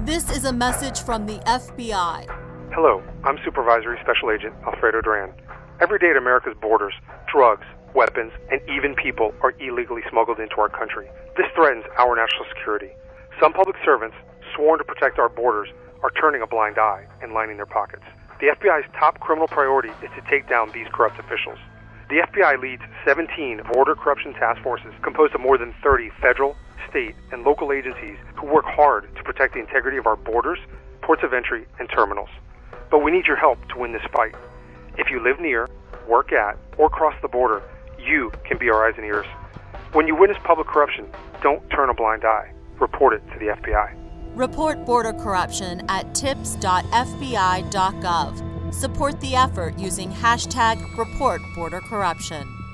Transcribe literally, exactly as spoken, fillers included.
This is a message from the F B I. Hello, I'm Supervisory Special Agent Alfredo Duran. Every day at America's borders, drugs, weapons, and even people are illegally smuggled into our country. This threatens our national security. Some public servants, sworn to protect our borders, are turning a blind eye and lining their pockets. The F B I's top criminal priority is to take down these corrupt officials. The F B I leads seventeen border corruption task forces composed of more than thirty federal, state, and local agencies who work hard to protect the integrity of our borders, ports of entry, and terminals. But we need your help to win this fight. If you live near, work at, or cross the border, you can be our eyes and ears. When you witness public corruption, don't turn a blind eye. Report it to the F B I. Report border corruption at tips dot f b i dot gov. Support the effort using hashtag Report Border Corruption.